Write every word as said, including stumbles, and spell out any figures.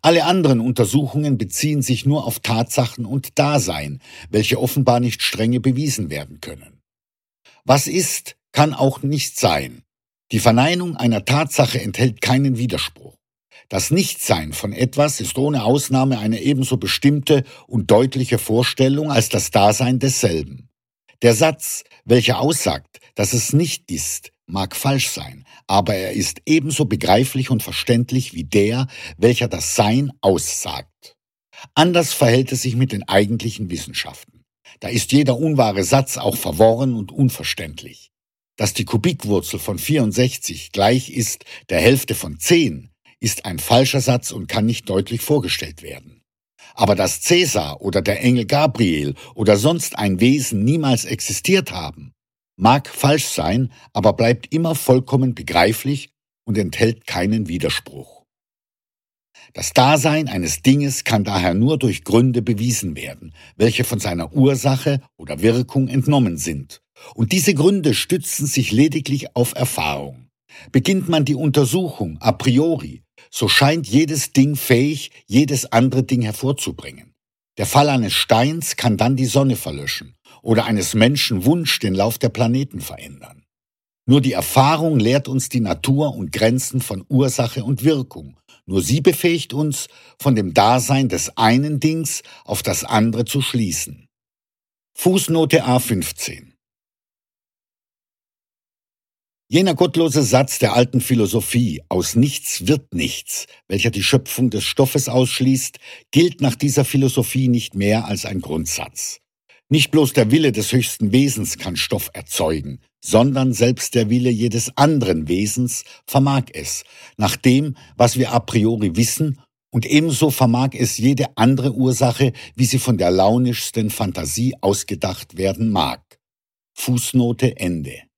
Alle anderen Untersuchungen beziehen sich nur auf Tatsachen und Dasein, welche offenbar nicht strenge bewiesen werden können. Was ist, kann auch nicht sein. Die Verneinung einer Tatsache enthält keinen Widerspruch. Das Nichtsein von etwas ist ohne Ausnahme eine ebenso bestimmte und deutliche Vorstellung als das Dasein desselben. Der Satz, welcher aussagt, dass es nicht ist, mag falsch sein, aber er ist ebenso begreiflich und verständlich wie der, welcher das Sein aussagt. Anders verhält es sich mit den eigentlichen Wissenschaften. Da ist jeder unwahre Satz auch verworren und unverständlich. Dass die Kubikwurzel von vierundsechzig gleich ist der Hälfte von zehn, ist ein falscher Satz und kann nicht deutlich vorgestellt werden. Aber dass Cäsar oder der Engel Gabriel oder sonst ein Wesen niemals existiert haben, mag falsch sein, aber bleibt immer vollkommen begreiflich und enthält keinen Widerspruch. Das Dasein eines Dinges kann daher nur durch Gründe bewiesen werden, welche von seiner Ursache oder Wirkung entnommen sind. Und diese Gründe stützen sich lediglich auf Erfahrung. Beginnt man die Untersuchung a priori, so scheint jedes Ding fähig, jedes andere Ding hervorzubringen. Der Fall eines Steins kann dann die Sonne verlöschen oder eines Menschen Wunsch den Lauf der Planeten verändern. Nur die Erfahrung lehrt uns die Natur und Grenzen von Ursache und Wirkung. Nur sie befähigt uns, von dem Dasein des einen Dings auf das andere zu schließen. Fußnote A fünfzehn. Jener gottlose Satz der alten Philosophie, aus nichts wird nichts, welcher die Schöpfung des Stoffes ausschließt, gilt nach dieser Philosophie nicht mehr als ein Grundsatz. Nicht bloß der Wille des höchsten Wesens kann Stoff erzeugen, sondern selbst der Wille jedes anderen Wesens vermag es, nach dem, was wir a priori wissen, und ebenso vermag es jede andere Ursache, wie sie von der launischsten Fantasie ausgedacht werden mag. Fußnote Ende.